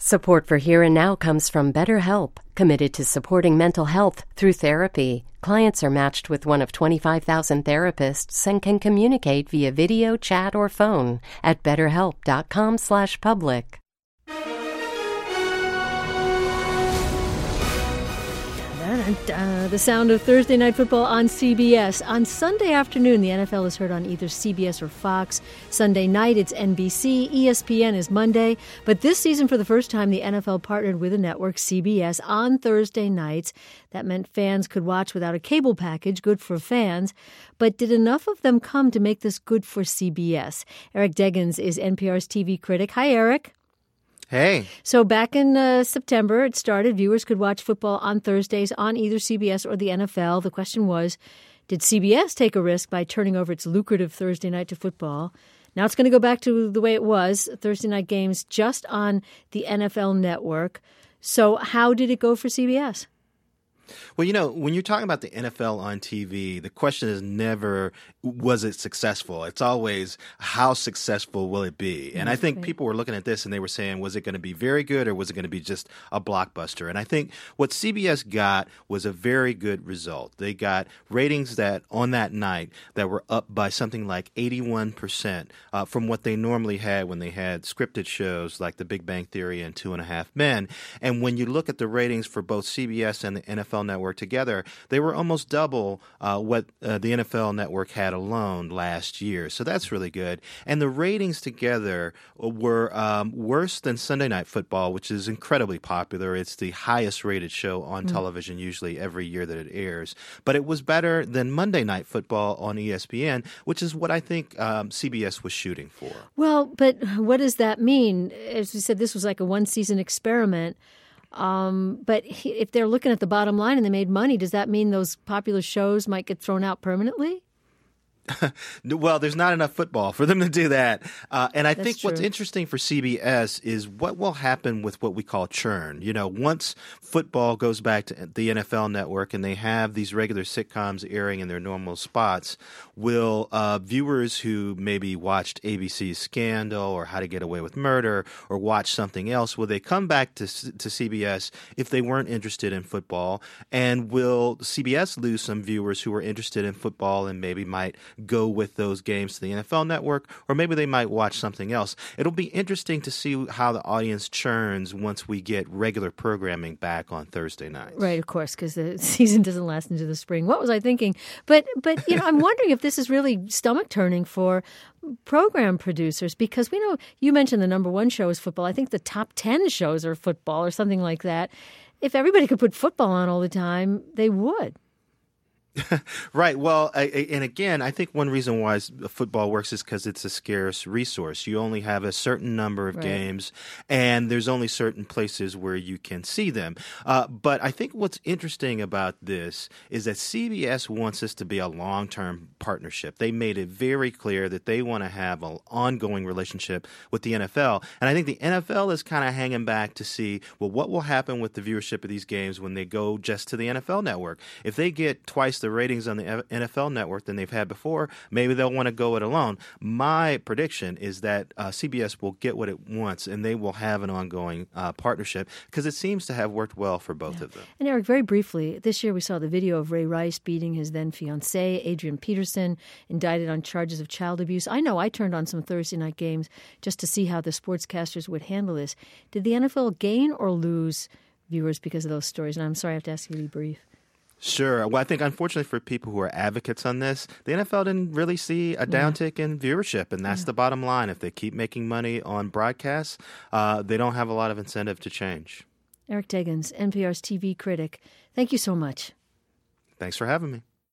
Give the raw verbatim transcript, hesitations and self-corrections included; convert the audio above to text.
Support for Here and Now comes from BetterHelp, committed to supporting mental health through therapy. Clients are matched with one of twenty-five thousand therapists and can communicate via video, chat, or phone at betterhelp.com slash public. Uh, the sound of Thursday Night Football on C B S. On Sunday afternoon, the N F L is heard on either C B S or Fox. Sunday night, it's N B C. E S P N is Monday. But this season, for the first time, the N F L partnered with a network, C B S, on Thursday nights. That meant fans could watch without a cable package, good for fans. But did enough of them come to make this good for C B S? Eric Deggans is N P R's T V critic. Hi, Eric. Hey. So back in uh, September, it started. Viewers could watch football on Thursdays on either C B S or the N F L. The question was, did C B S take a risk by turning over its lucrative Thursday night to football? Now it's going to go back to the way it was, Thursday night games just on the N F L network. So how did it go for C B S? Well, you know, when you're talking about the N F L on T V, the question is never, was it successful? It's always, how successful will it be? And I think people were looking at this and they were saying, was it going to be very good or was it going to be just a blockbuster? And I think what C B S got was a very good result. They got ratings that on that night that were up by something like eighty-one percent uh, from what they normally had when they had scripted shows like The Big Bang Theory and Two and a Half Men. And when you look at the ratings for both C B S and the N F L Network together, they were almost double uh, what uh, the N F L Network had alone last year. So that's really good. And the ratings together were um, worse than Sunday Night Football, which is incredibly popular. It's the highest rated show on mm. television usually every year that it airs. But it was better than Monday Night Football on E S P N, which is what I think um, C B S was shooting for. Well, but what does that mean? As we said, this was like a one-season experiment. Um, but if they're looking at the bottom line and they made money, does that mean those popular shows might get thrown out permanently? Well, there's not enough football for them to do that. Uh, and I That's think true. What's interesting for C B S is what will happen with what we call churn. You know, once football goes back to the N F L Network and they have these regular sitcoms airing in their normal spots, will uh, viewers who maybe watched A B C's Scandal or How to Get Away with Murder or watch something else, will they come back to, to C B S if they weren't interested in football? And will C B S lose some viewers who were interested in football and maybe might go with those games to the N F L Network, or maybe they might watch something else? It'll be interesting to see how the audience churns once we get regular programming back on Thursday nights. Right, of course, because the season doesn't last into the spring. What was I thinking? But, but you know, I'm wondering if this is really stomach-turning for program producers, because we know you mentioned the number one show is football. I think the top ten shows are football or something like that. If everybody could put football on all the time, they would. Right. Well, I, and again, I think one reason why football works is because it's a scarce resource. You only have a certain number of right. games, and there's only certain places where you can see them. Uh, but I think what's interesting about this is that C B S wants this to be a long-term partnership. They made it very clear that they want to have an ongoing relationship with the N F L. And I think the N F L is kind of hanging back to see, well, what will happen with the viewership of these games when they go just to the N F L Network? If they get twice the the ratings on the N F L Network than they've had before, maybe they'll want to go it alone. My prediction is that uh, C B S will get what it wants, and they will have an ongoing uh, partnership because it seems to have worked well for both yeah. of them. And Eric, very briefly, this year we saw the video of Ray Rice beating his then fiancée, Adrian Peterson, indicted on charges of child abuse. I know I turned on some Thursday night games just to see how the sportscasters would handle this. Did the N F L gain or lose viewers because of those stories? And I'm sorry I have to ask you to be brief. Sure. Well, I think unfortunately for people who are advocates on this, the N F L didn't really see a downtick yeah. in viewership, and that's yeah. the bottom line. If they keep making money on broadcasts, uh, they don't have a lot of incentive to change. Eric Deggans, N P R's T V critic. Thank you so much. Thanks for having me.